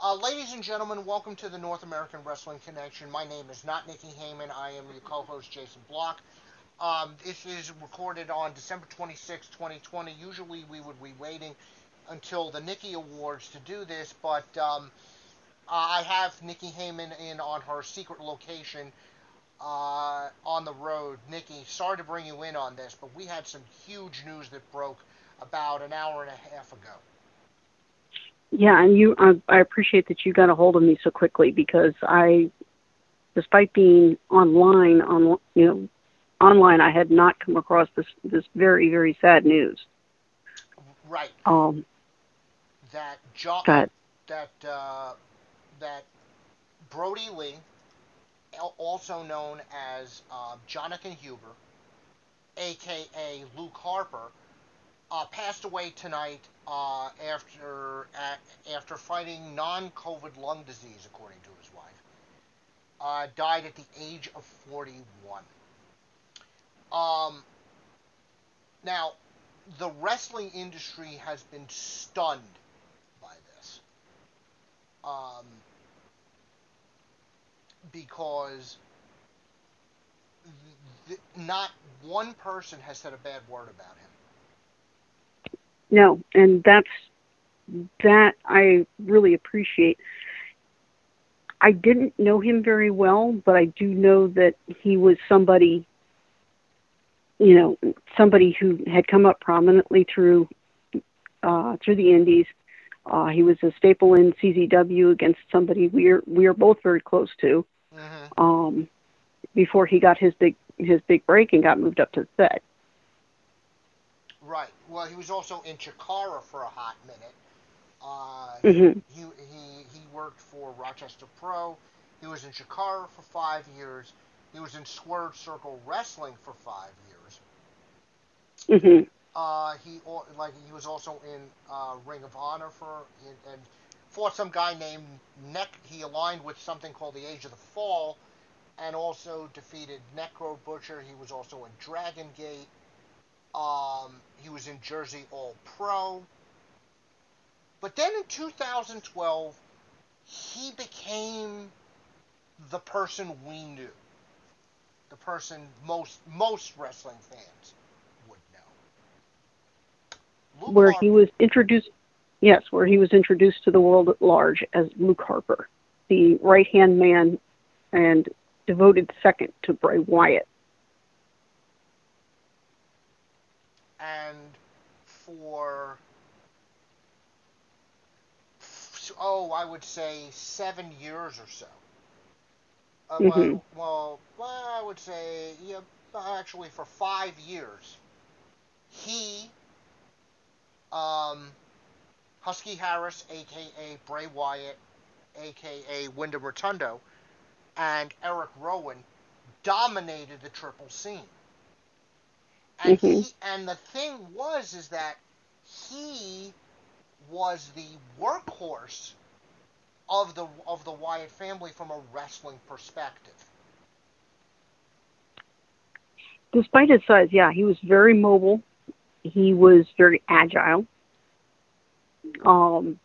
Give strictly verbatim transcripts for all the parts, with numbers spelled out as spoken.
Uh, ladies and gentlemen, welcome to the North American Wrestling Connection. My name is not Nikki Heyman. I am your co-host, Jason Block. Um, this is recorded on December twenty-sixth, twenty twenty. Usually we would be waiting until the Nikki Awards to do this, but um, I have Nikki Heyman in on her secret location uh, on the road. Nikki, sorry to bring you in on this, but we had some huge news that broke about an hour and a half ago. Yeah, and you, I, I appreciate that you got a hold of me so quickly because I, despite being online, on you know, online, I had not come across this this very very sad news. Right. Um, That jo- uh, that that uh, that Brody Lee, also known as uh, Jonathan Huber, aka Luke Harper, uh, passed away tonight uh, after uh, after fighting non-COVID lung disease, according to his wife. Uh, died at the age of forty-one. Um, now, the wrestling industry has been stunned by this. Um, because th- not one person has said a bad word about him. no, and that's that I really appreciate. I didn't know him very well, but I do know that he was somebody, you know, somebody who had come up prominently through uh, through the Indies. Uh, he was a staple in C Z W against somebody we are we are both very close to. Mm-hmm. Um, before he got his big his big break and got moved up to the Fed. Right. Well, he was also in Chikara for a hot minute. Uh, he, Hmm. he he he worked for Rochester Pro. He was in Chikara for five years. He was in Swerve Circle Wrestling for five years. Hmm. Uh, he like he was also in uh, Ring of Honor for and, and fought some guy named Neck. He aligned with something called the Age of the Fall, and also defeated Necro Butcher. He was also in Dragon Gate. Um, he was in Jersey All Pro. But then in two thousand twelve, he became the person we knew, the person most most wrestling fans would know. Luke Where he Harper. was introduced, yes, where he was introduced to the world at large as Luke Harper, the right hand man and devoted second to Bray Wyatt. And for oh, I would say seven years or so. Uh, Hmm. well, well, well, I would say yeah, actually for five years, he, um, Husky Harris, aka Bray Wyatt, aka Wyndham Rotundo, and Eric Rowan dominated the triple scene. And Hmm. he and the thing was is that he was the workhorse of the of the Wyatt family from a wrestling perspective. Despite his size, yeah, he was very mobile. He was very agile. Um,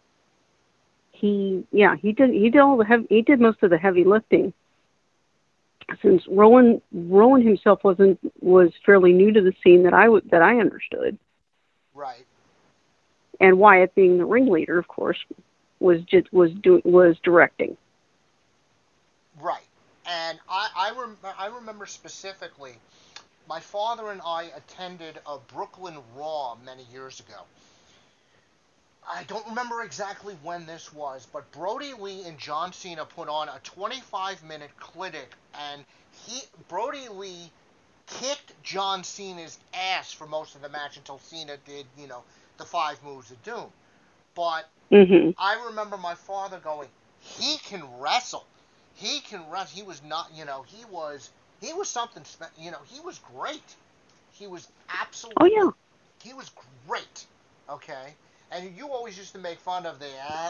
he, yeah, he did he did all the heavy, he did most of the heavy lifting. Since Rowan Rowan himself wasn't was fairly new to the scene that I w- that I understood, Right, and Wyatt being the ringleader, of course, was just was doing was directing. right. And I I, rem- I remember specifically, my father and I attended a Brooklyn Raw many years ago. I don't remember exactly when this was, but Brody Lee and John Cena put on a twenty-five minute clinic, and he Brody Lee kicked John Cena's ass for most of the match until Cena did, you know, the five moves of doom. But Hmm. I remember my father going, "He can wrestle. He can wrestle. He was not, you know, he was he was something. You know, he was great. He was Oh absolutely yeah. he was great. Okay, and you always used to make fun of the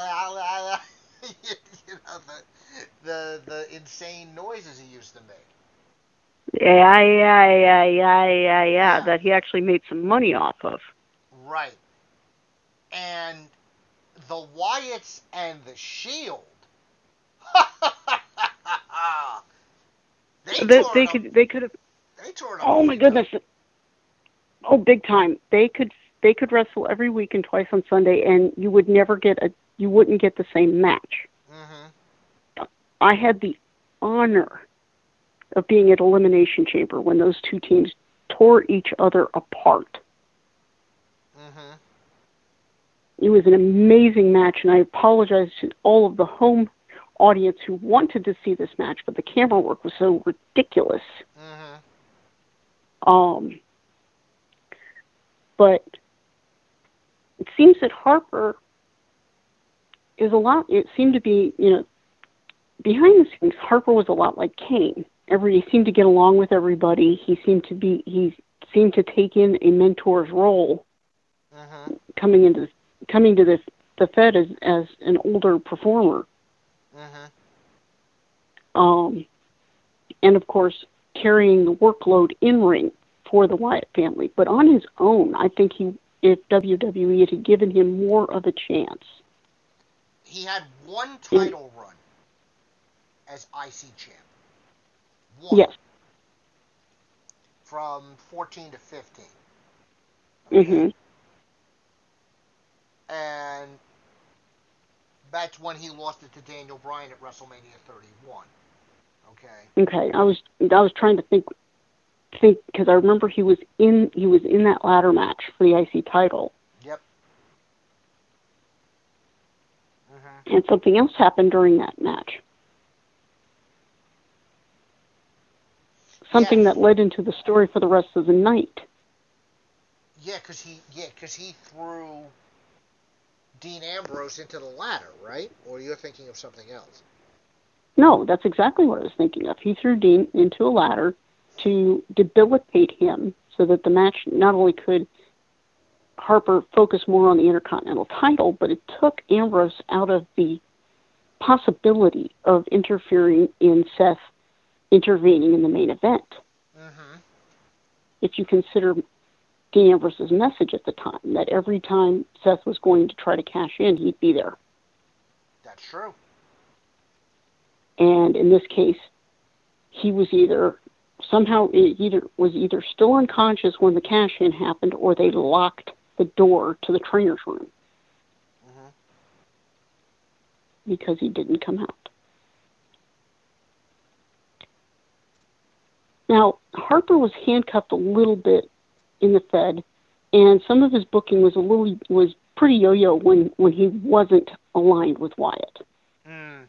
you know the the the insane noises he used to make. Yeah, yeah, yeah, yeah, yeah, yeah. Yeah, That he actually made some money off of. right. And the Wyatts and the Shield. they They, tore they it up. could they could have. They tore it up. Oh my goodness! Oh, big time. They could they could wrestle every week and twice on Sunday, and you would never get a you wouldn't get the same match. Mm-hmm. I had the honor of being at Elimination Chamber when those two teams tore each other apart. Mm-hmm. It was an amazing match, and I apologize to all of the home audience who wanted to see this match, but the camera work was so ridiculous. Mm-hmm. Um, but it seems that Harper is a lot, it seemed to be, you know, behind the scenes, Harper was a lot like Kane. Every, he seemed to get along with everybody. He seemed to be, he seemed to take in a mentor's role, mm-hmm. coming into, coming to this, the Fed as, as an older performer. Mm-hmm. Um, and of course, carrying the workload in ring for the Wyatt family. But on his own, I think he, if W W E had given him more of a chance. He had one title and, run as I C champ. One. Yes. From fourteen to fifteen. Okay? Mm-hmm. And that's when he lost it to Daniel Bryan at WrestleMania thirty-one. Okay. Okay. I was I was trying to think think because I remember he was in he was in that ladder match for the I C title. Yep. Mm-hmm. And something else happened during that match. Something yes. that led into the story for the rest of the night. Yeah, because he yeah because he threw Dean Ambrose into the ladder, right? Or you're thinking of something else? No, that's exactly what I was thinking of. He threw Dean into a ladder to debilitate him so that the match not only could Harper focus more on the Intercontinental title, but it took Ambrose out of the possibility of interfering in Seth intervening in the main event. Mm-hmm. If you consider Dean Ambrose's message at the time, that every time Seth was going to try to cash in, he'd be there. That's true. And in this case, he was either somehow either was either still unconscious when the cash in happened, or they locked the door to the trainer's room mm-hmm. because he didn't come out. Now, Harper was handcuffed a little bit in the Fed, and some of his booking was a little was pretty yo-yo when, when he wasn't aligned with Wyatt. Mm.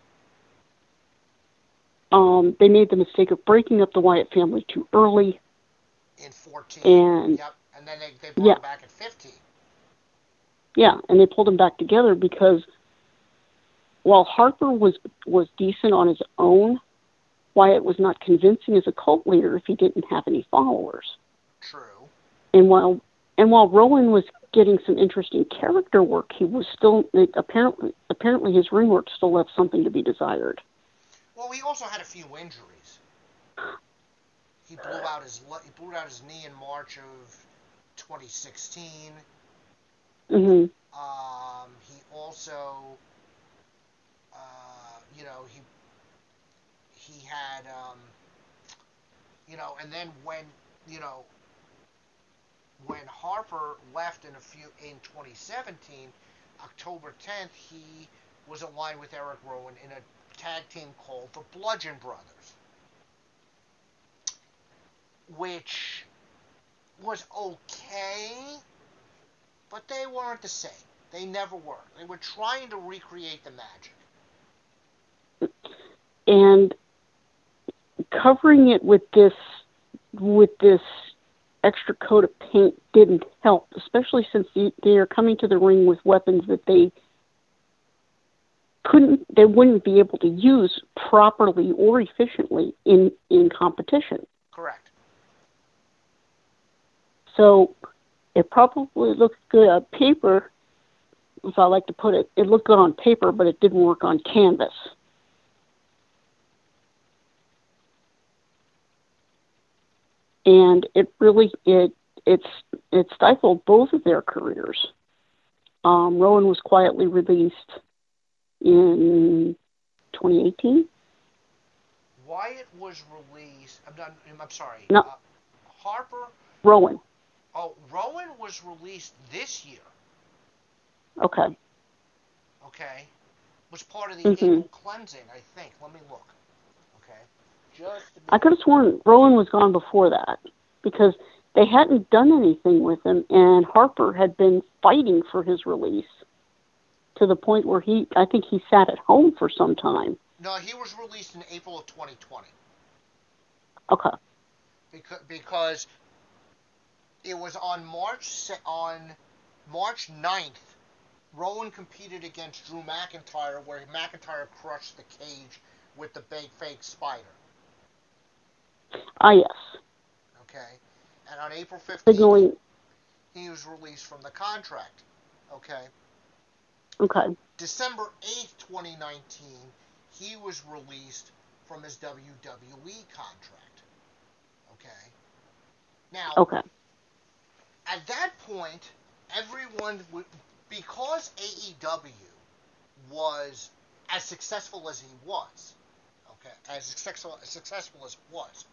Um, they made the mistake of breaking up the Wyatt family too early. In fourteen. And, yep. And then they, they brought yeah. him back at fifteen. Yeah, and they pulled him back together because while Harper was, was decent on his own, Wyatt was not convincing as a cult leader if he didn't have any followers. True. And while and while Rowan was getting some interesting character work, he was still apparently apparently his ring work still left something to be desired. Well, he also had a few injuries. He blew out his he blew out his knee in March of twenty sixteen. Mm-hmm. Um, he also, uh, you know, he he had, um, you know, and then when, you know, when Harper left in a few in twenty seventeen, October tenth, he was aligned with Eric Rowan in a tag team called the Bludgeon Brothers, which was okay, but they weren't the same. They never were. They were trying to recreate the magic. And covering it with this with this extra coat of paint didn't help, especially since they are coming to the ring with weapons that they couldn't, they wouldn't be able to use properly or efficiently in, in competition. Correct. So it probably looked good on paper, as I like to put it. It looked good on paper, but it didn't work on canvas. And it really, it it's it stifled both of their careers. Um, Rowan was quietly released in twenty eighteen. Wyatt was released. I'm not. I'm sorry. No, Uh, Harper. Rowan. Oh, Rowan was released this year. Okay. Okay. Was part of the hmm April cleansing, I think. Let me look. Okay. Just to I be. could have sworn Rowan was gone before that because they hadn't done anything with him, and Harper had been fighting for his release to the point where he, I think he sat at home for some time. No, he was released in April of twenty twenty. Okay. Because because it was on March on March ninth. Rowan competed against Drew McIntyre, where McIntyre crushed the cage with the big fake spider. Ah, yes. Okay, and on April fifteenth, Signaling. he was released from the contract. Okay. Okay. December eighth, twenty nineteen, he was released from his W W E contract. Okay. Now, Okay. at that point, everyone would, because A E W was as successful as he was, okay, as successful as successful as it was,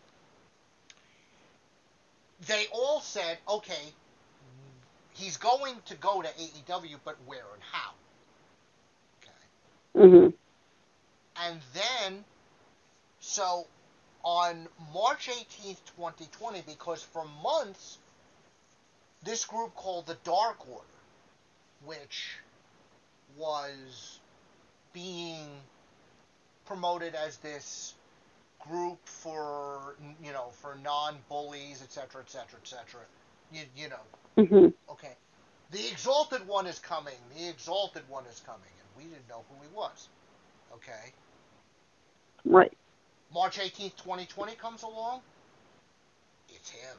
they all said, okay, he's going to go to A E W, but where and how? Okay. hmm And then, so on March eighteenth, twenty twenty, because for months, this group called the Dark Order, which was being promoted as this group for, you know, for non-bullies, et cetera, et cetera, et cetera. You, you know, hmm okay. The Exalted One is coming. The Exalted One is coming. And we didn't know who he was. Okay. Right. March eighteenth, twenty twenty comes along. It's him.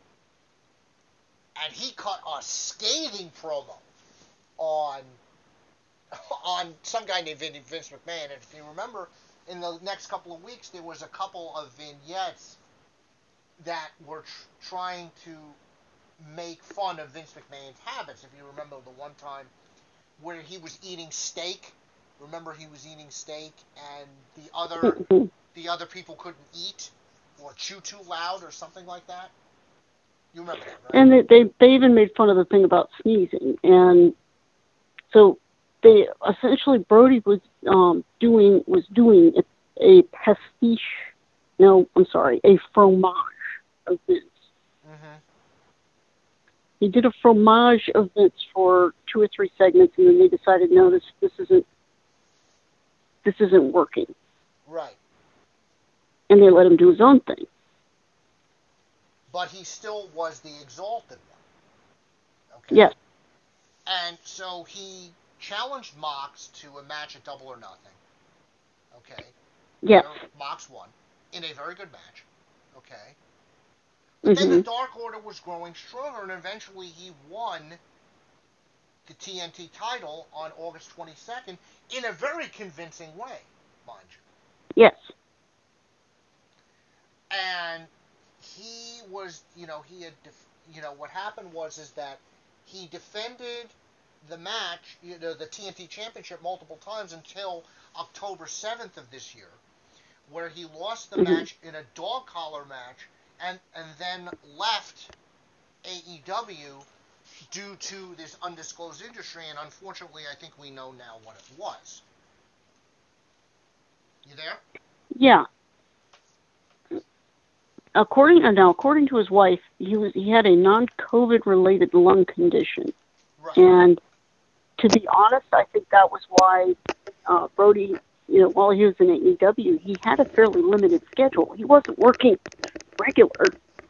And he cut a scathing promo on on some guy named Vince McMahon. And if you remember, in the next couple of weeks, there was a couple of vignettes that were tr- trying to make fun of Vince McMahon's habits. If you remember the one time where he was eating steak, remember he was eating steak and the other hmm the other people couldn't eat or chew too loud or something like that. You remember that, right? And they, they they even made fun of the thing about sneezing, and so they essentially Brody was um, doing was doing a, a pastiche. No, I'm sorry, a fromage of Vince. Mm-hmm. He did a fromage of Vince for two or three segments, and then they decided, no, this this isn't this isn't working, Right. and they let him do his own thing. But he still was the Exalted One. Okay. Yes. And so he challenged Mox to a match at Double or Nothing. Okay. Yes. Where Mox won in a very good match. Okay. But then hmm the Dark Order was growing stronger, and eventually he won the T N T title on August twenty-second in a very convincing way, mind you. Yes. And he was, you know, he had, def- you know, what happened was is that he defended the match, you know, the T N T Championship multiple times until October seventh of this year, where he lost the hmm match in a dog collar match and, and then left A E W due to this undisclosed injury, and unfortunately I think we know now what it was. You there? Yeah. According uh, now, according to his wife, he was he had a non-COVID related lung condition, Right. and to be honest, I think that was why uh, Brody, you know, while he was in A E W, he had a fairly limited schedule. He wasn't working regular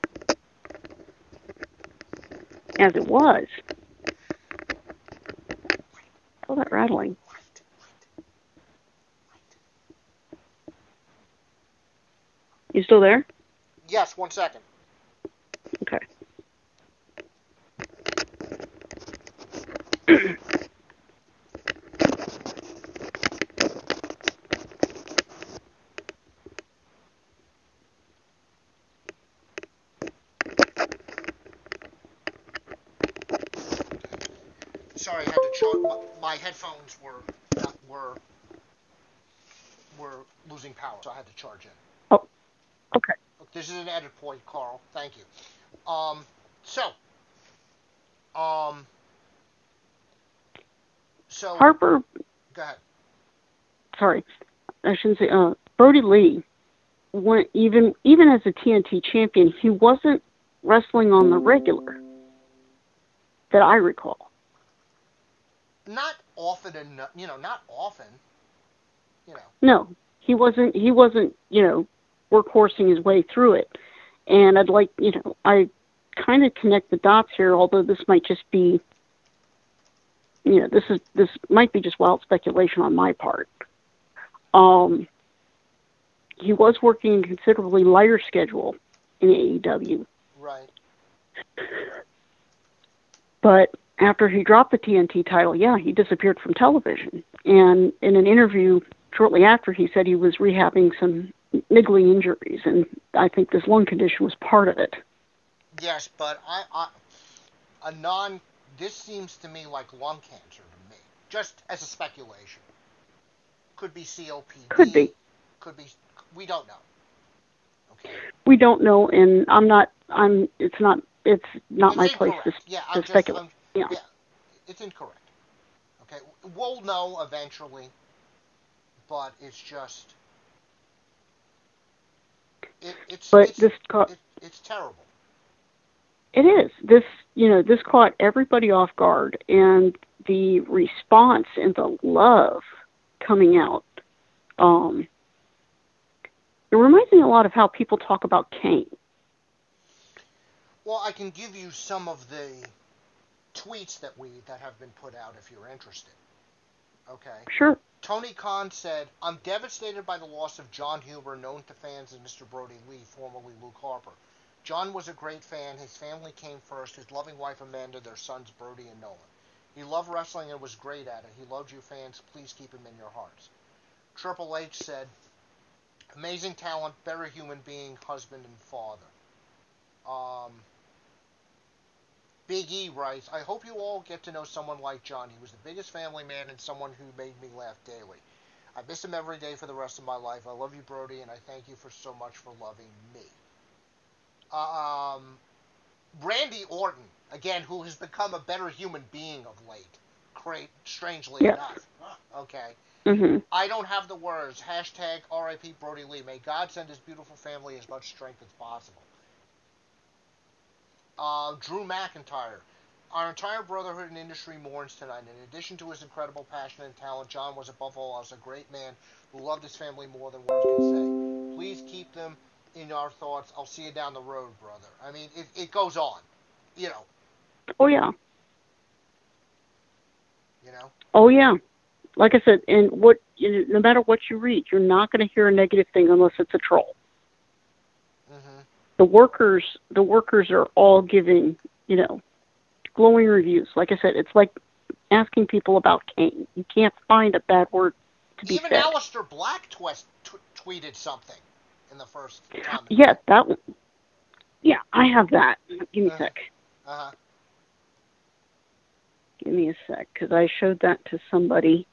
as it was. All that rattling. You still there? Yes, one second. Okay. Sorry, I had to charge. My, my headphones were not, were were losing power, so I had to charge in. Oh, okay. Look, this is an edit point, Carl. Thank you. Um, so, um, so Harper. Go ahead. Sorry, I shouldn't say. Uh, Brody Lee. Went, even even as a T N T champion, he wasn't wrestling on the regular that I recall. Not often enough, you know, not often, you know. No, he wasn't. He wasn't, you know, workhorsing his way through it. And I'd like, you know, I kind of connect the dots here, although this might just be, you know, this is this might be just wild speculation on my part. Um, he was working a considerably lighter schedule in A E W. Right. But after he dropped the T N T title, yeah, he disappeared from television. And in an interview shortly after, he said he was rehabbing some niggling injuries, and I think this lung condition was part of it. Yes, but I, I a non. This seems to me like lung cancer to me, just as a speculation. Could be C O P D. Could be. Could be. We don't know. Okay. We don't know, and I'm not. I'm. It's not. It's not it's my incorrect. place to, yeah, to I'm speculate. Just, yeah. yeah, it's incorrect. Okay, we'll know eventually, but it's just. It, it's. But it's, this caught. It, it's terrible. It is. This, you know, this caught everybody off guard, and the response and the love coming out. Um, it reminds me a lot of how people talk about Kane. Well, I can give you some of the tweets that we that have been put out if you're interested. Okay. Sure. Tony Khan said, "I'm devastated by the loss of John Huber, known to fans as Mister Brody Lee, formerly Luke Harper. John was a great fan. His family came first. His loving wife Amanda, their sons Brody and Nolan. He loved wrestling and was great at it. He loved you fans. Please keep him in your hearts." Triple H said, "Amazing talent, better human being, husband and father." Um, Big E writes, "I hope you all get to know someone like John. He was the biggest family man and someone who made me laugh daily. I miss him every day for the rest of my life. I love you, Brody, and I thank you for so much for loving me." Um, Randy Orton, again, who has become a better human being of late, great, strangely yes. enough. Okay. Mm-hmm. "I don't have the words. Hashtag R I P Brody Lee. May God send his beautiful family as much strength as possible." Uh, Drew McIntyre, "Our entire brotherhood and industry mourns tonight. In addition to his incredible passion and talent, John was above all else a great man who loved his family more than words can say. Please keep them in our thoughts. I'll see you down the road, brother." I mean, it, it goes on, you know. Oh, yeah. You know? Oh, yeah. Like I said, and what, you know, no matter what you read, you're not going to hear a negative thing unless it's a troll. Mm-hmm. The workers, the workers are all giving, you know, glowing reviews. Like I said, it's like asking people about Kane. You can't find a bad word to be Even said. Aleister Black twist, t- tweeted something in the first comment. Yeah, that one. Yeah, I have that. Give me uh-huh. a sec. Uh-huh. Give me a sec, because I showed that to somebody.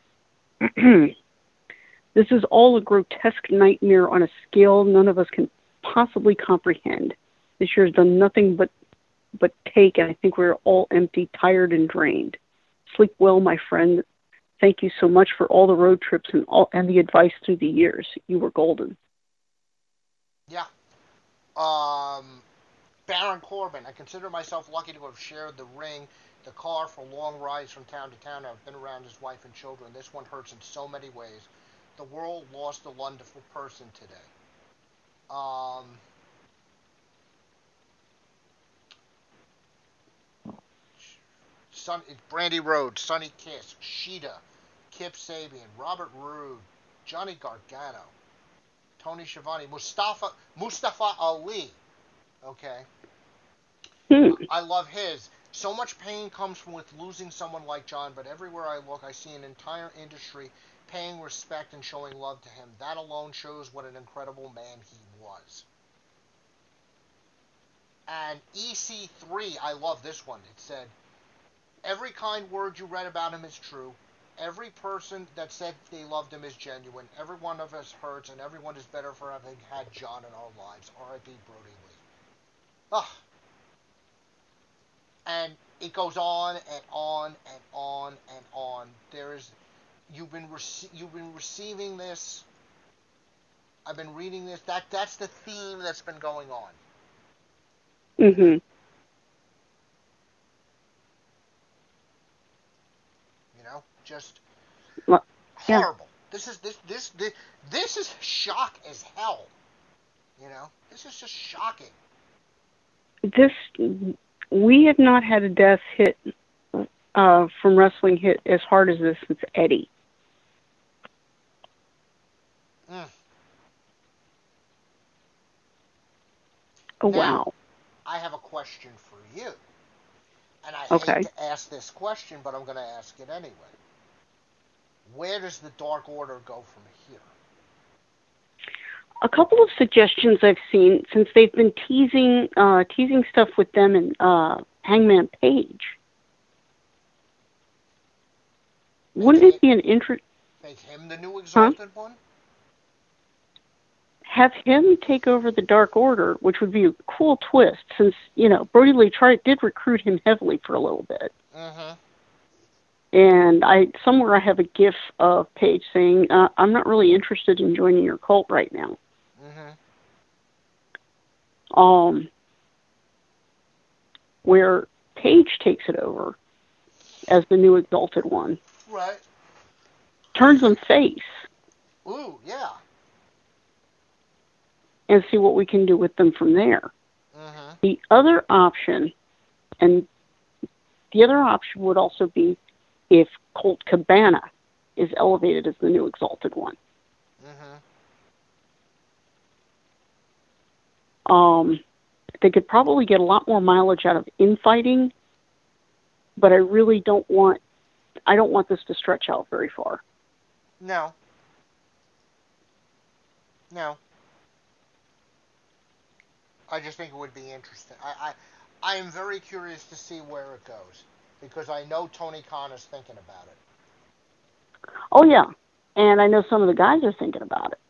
"This is all a grotesque nightmare on a scale none of us can possibly comprehend. This year has done nothing but but take, and I think we're all empty, tired, and drained. Sleep well, my friend. Thank you so much for all the road trips and all and the advice through the years. You were golden." Yeah. Um, Baron Corbin, "I consider myself lucky to have shared the ring, the car for long rides from town to town. I've been around his wife and children. This one hurts in so many ways. The world lost a wonderful person today." Um, Son, Brandy Rhodes, Sonny Kiss, Sheeta, Kip Sabian, Robert Roode, Johnny Gargano, Tony Schiavone, Mustafa Mustafa Ali. Okay. Hmm. I love his. "So much pain comes from with losing someone like John, but everywhere I look, I see an entire industry paying respect and showing love to him. That alone shows what an incredible man he was." And E C three, I love this one. It said, Every kind word you read about him is true. Every person that said they loved him is genuine. Every one of us hurts, and everyone is better for having had John in our lives. R I P Brodie Lee. Ugh. And it goes on and on and on and on. There is, you've been rece- you've been receiving this. I've been reading this. That that's the theme that's been going on. You know, Mhm. you know, just Well, yeah. horrible. This is this this this this is shock as hell. You know, this is just shocking. This we have not had a death hit uh, from wrestling hit as hard as this since Eddie. Mm. Oh Now, wow. I have a question for you, and I hate Okay. to ask this question, but I'm going to ask it anyway. Where does the Dark Order go from here? A couple of suggestions I've seen since they've been teasing uh, teasing stuff with them and uh, Hangman Page. Make Wouldn't him it be an interest? make him the new Huh? Exalted One? Have him take over the Dark Order, which would be a cool twist, since you know Brodie Lee tried did recruit him heavily for a little bit. Mm-hmm. And I somewhere I have a gif of Paige saying, uh, "I'm not really interested in joining your cult right now." Mm-hmm. Um, where Paige takes it over as the new Exalted One, Right. turns them face, Ooh, yeah. and see what we can do with them from there. Mm-hmm. The other option, and the other option would also be if Colt Cabana is elevated as the new Exalted One. Mm-hmm. Um, they could probably get a lot more mileage out of infighting, but I really don't want I don't want this to stretch out very far. No. No. I just think it would be interesting. I, I, I am very curious to see where it goes because I know Tony Khan is thinking about it. Oh yeah, and I know some of the guys are thinking about it.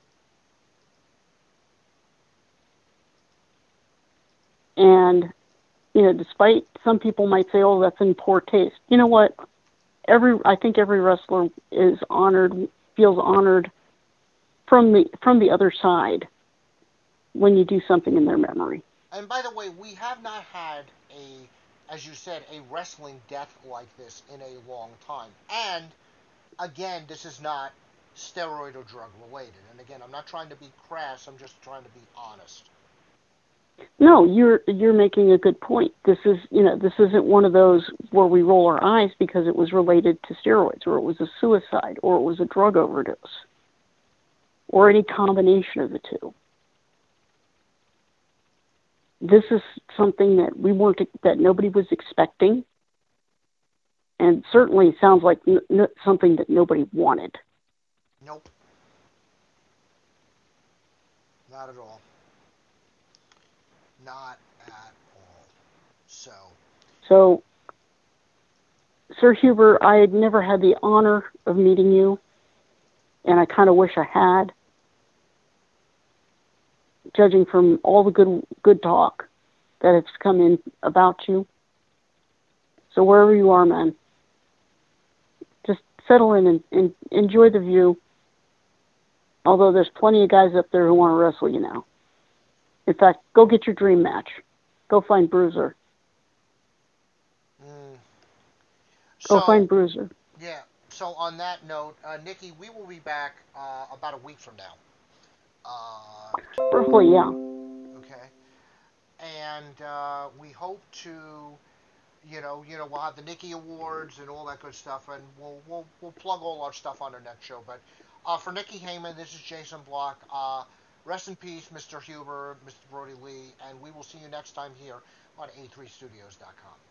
And you know, despite some people might say, "Oh, that's in poor taste." You know what? Every I think every wrestler is honored, feels honored from the from the other side when you do something in their memory. And by the way, we have not had a, as you said, a wrestling death like this in a long time. And again, this is not steroid or drug related. And again, I'm not trying to be crass. I'm just trying to be honest. No, you're you're making a good point. This is you know this isn't one of those where we roll our eyes because it was related to steroids or it was a suicide or it was a drug overdose or any combination of the two. This is something that we weren't that nobody was expecting, and certainly sounds like n- n- something that nobody wanted. Nope, not at all. Not at all. So, So, Sir Huber, I had never had the honor of meeting you, and I kind of wish I had, judging from all the good good talk that has come in about you. So wherever you are, man, just settle in and, and enjoy the view. Although there's plenty of guys up there who want to wrestle you now. In fact, go get your dream match. Go find Bruiser. mm. Go so find Bruiser. yeah. So on that note, uh, Nikki, we will be back uh, about a week from now. Uh, Roughly, yeah. okay, and uh, we hope to, you know, you know, we'll have the Nikki Awards and all that good stuff, and we'll we'll we'll plug all our stuff on our next show. But uh, for Nikki Heyman, this is Jason Block. Uh, rest in peace, Mister Huber, Mister Brodie Lee, and we will see you next time here on A three studios dot com.